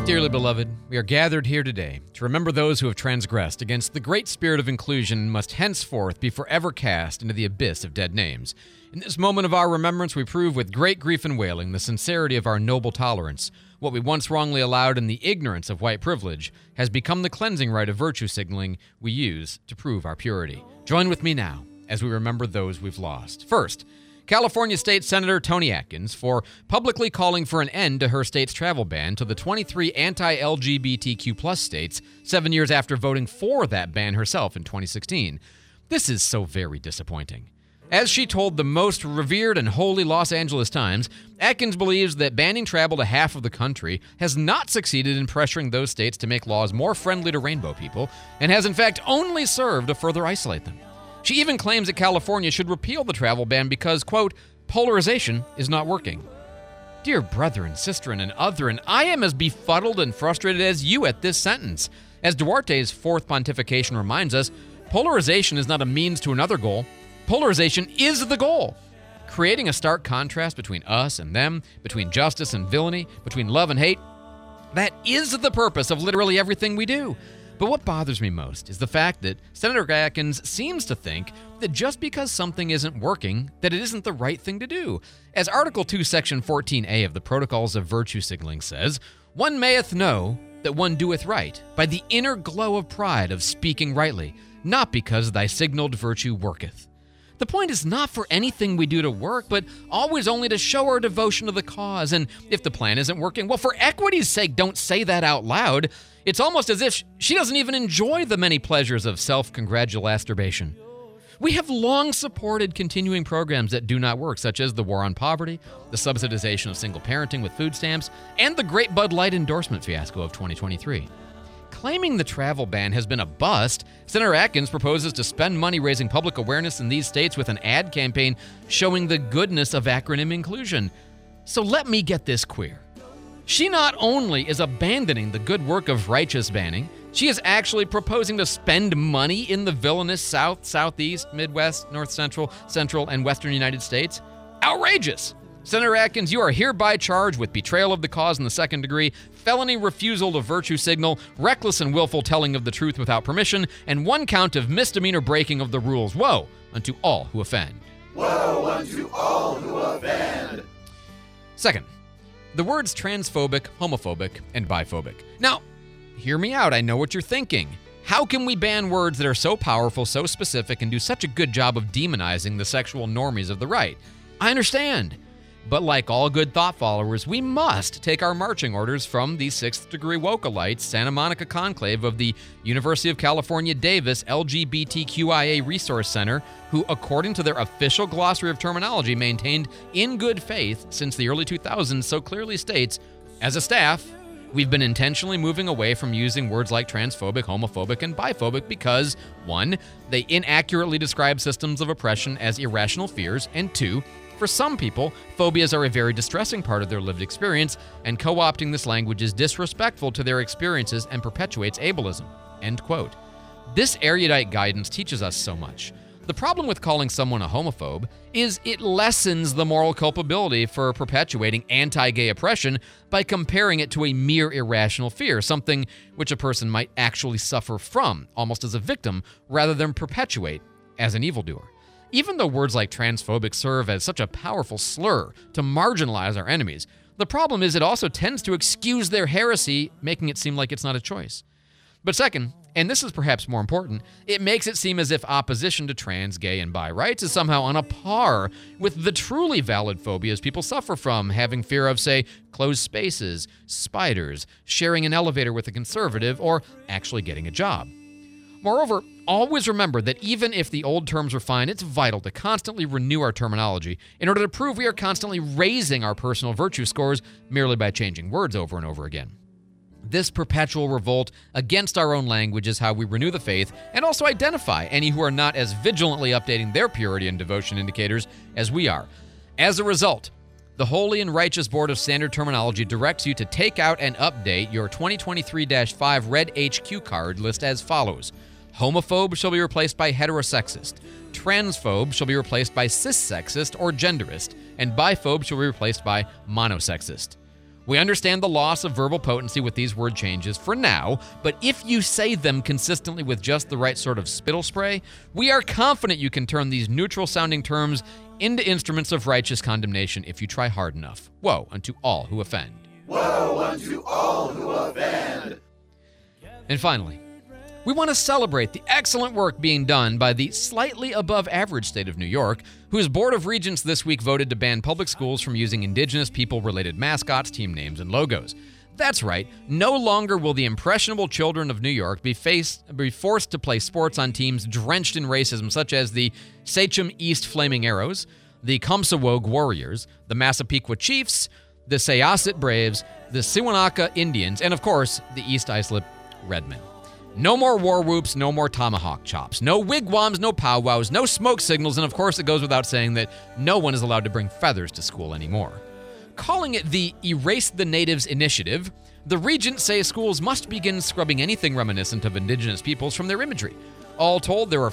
Dearly beloved, we are gathered here today to remember those who have transgressed against the great spirit of inclusion and must henceforth be forever cast into the abyss of dead names. In this moment of our remembrance, we prove with great grief and wailing the sincerity of our noble tolerance. What we once wrongly allowed in the ignorance of white privilege has become the cleansing rite of virtue signaling we use to prove our purity. Join with me now as we remember those we've lost. First, California State Senator Toni Atkins for publicly calling for an end to her state's travel ban to the 23 anti-LGBTQ+ states 7 years after voting for that ban herself in 2016. This is so very disappointing. As she told the most revered and holy Los Angeles Times, Atkins believes that banning travel to half of the country has not succeeded in pressuring those states to make laws more friendly to rainbow people and has in fact only served to further isolate them. She even claims that California should repeal the travel ban because, quote, polarization is not working. Dear brethren, sisterin, and otherin, I am as befuddled and frustrated as you at this sentence. As Duarte's fourth pontification reminds us, polarization is not a means to another goal. Polarization is the goal. Creating a stark contrast between us and them, between justice and villainy, between love and hate, that is the purpose of literally everything we do. But what bothers me most is the fact that Senator Atkins seems to think that just because something isn't working, that it isn't the right thing to do. As Article 2, Section 14a of the Protocols of Virtue Signaling says, one mayeth know that one doeth right by the inner glow of pride of speaking rightly, not because thy signaled virtue worketh. The point is not for anything we do to work, but always only to show our devotion to the cause. And if the plan isn't working, well, for equity's sake, don't say that out loud. It's almost as if she doesn't even enjoy the many pleasures of self-congratulation. We have long supported continuing programs that do not work, such as the war on poverty, the subsidization of single parenting with food stamps, and the Great Bud Light endorsement fiasco of 2023. Claiming the travel ban has been a bust, Senator Atkins proposes to spend money raising public awareness in these states with an ad campaign showing the goodness of acronym inclusion. So let me get this clear. She not only is abandoning the good work of righteous banning, she is actually proposing to spend money in the villainous South, Southeast, Midwest, North Central, Central, and Western United States. Outrageous! Senator Atkins, you are hereby charged with betrayal of the cause in the second degree, felony refusal to virtue signal, reckless and willful telling of the truth without permission, and one count of misdemeanor breaking of the rules. Woe unto all who offend. Woe unto all who offend. Second, the words transphobic, homophobic, and biphobic. Now, hear me out. I know what you're thinking. How can we ban words that are so powerful, so specific, and do such a good job of demonizing the sexual normies of the right? I understand. But like all good thought followers, we must take our marching orders from the sixth degree Wokelites Santa Monica Conclave of the University of California, Davis LGBTQIA Resource Center, who, according to their official glossary of terminology maintained in good faith since the early 2000s, so clearly states, as a staff, we've been intentionally moving away from using words like transphobic, homophobic, and biphobic because, 1, they inaccurately describe systems of oppression as irrational fears, and 2, for some people, phobias are a very distressing part of their lived experience, and co-opting this language is disrespectful to their experiences and perpetuates ableism. End quote. This erudite guidance teaches us so much. The problem with calling someone a homophobe is it lessens the moral culpability for perpetuating anti-gay oppression by comparing it to a mere irrational fear, something which a person might actually suffer from, almost as a victim, rather than perpetuate as an evildoer. Even though words like transphobic serve as such a powerful slur to marginalize our enemies, the problem is it also tends to excuse their heresy, making it seem like it's not a choice. But second, and this is perhaps more important, it makes it seem as if opposition to trans, gay, and bi rights is somehow on a par with the truly valid phobias people suffer from, having fear of, say, closed spaces, spiders, sharing an elevator with a conservative, or actually getting a job. Moreover, always remember that even if the old terms are fine, it's vital to constantly renew our terminology in order to prove we are constantly raising our personal virtue scores merely by changing words over and over again. This perpetual revolt against our own language is how we renew the faith and also identify any who are not as vigilantly updating their purity and devotion indicators as we are. As a result, the Holy and Righteous Board of Standard Terminology directs you to take out and update your 2023-5 Red HQ card list as follows. Homophobe shall be replaced by heterosexist. Transphobe shall be replaced by cissexist or genderist. And biphobe shall be replaced by monosexist. We understand the loss of verbal potency with these word changes for now, but if you say them consistently with just the right sort of spittle spray, we are confident you can turn these neutral-sounding terms into instruments of righteous condemnation if you try hard enough. Woe unto all who offend. Woe unto all who offend. And finally, we want to celebrate the excellent work being done by the slightly above average state of New York, whose Board of Regents this week voted to ban public schools from using indigenous people-related mascots, team names, and logos. That's right, no longer will the impressionable children of New York be forced to play sports on teams drenched in racism, such as the Sachem East Flaming Arrows, the Comsawog Warriors, the Massapequa Chiefs, the Syosset Braves, the Siwanaka Indians, and of course, the East Islip Redmen. No more war whoops, no more tomahawk chops, no wigwams, no powwows, no smoke signals, and of course it goes without saying that no one is allowed to bring feathers to school anymore. Calling it the Erase the Natives Initiative, the Regents say schools must begin scrubbing anything reminiscent of indigenous peoples from their imagery. All told, there are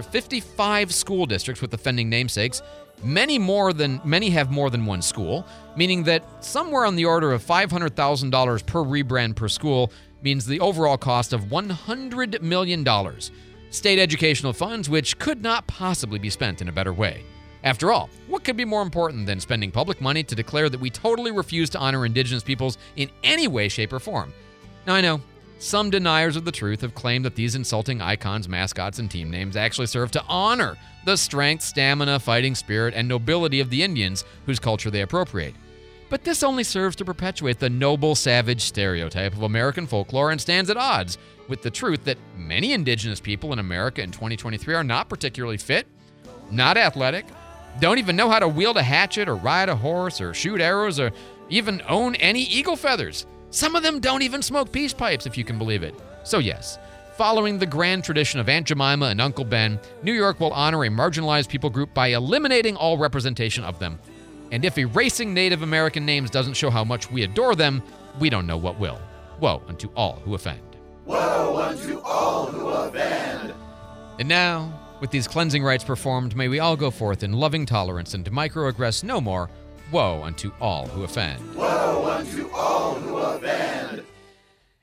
55 school districts with offending namesakes. Many have more than one school, meaning that somewhere on the order of $500,000 per rebrand per school means the overall cost of $100 million. State educational funds which could not possibly be spent in a better way. After all, what could be more important than spending public money to declare that we totally refuse to honor indigenous peoples in any way, shape, or form? Now, I know some deniers of the truth have claimed that these insulting icons, mascots, and team names actually serve to honor the strength, stamina, fighting spirit, and nobility of the Indians whose culture they appropriate. But this only serves to perpetuate the noble, savage stereotype of American folklore and stands at odds with the truth that many indigenous people in America in 2023 are not particularly fit, not athletic, don't even know how to wield a hatchet or ride a horse or shoot arrows or even own any eagle feathers. Some of them don't even smoke peace pipes, if you can believe it. So yes, following the grand tradition of Aunt Jemima and Uncle Ben, New York will honor a marginalized people group by eliminating all representation of them. And if erasing Native American names doesn't show how much we adore them, we don't know what will. Woe unto all who offend. Woe unto all who offend. And now, with these cleansing rites performed, may we all go forth in loving tolerance and microaggress no more. Woe unto all who offend. Woe unto all who offend.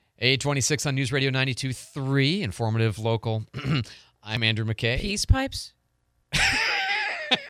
826 on News Radio 92.3, informative, local. I'm Andrew McKay. Peace pipes?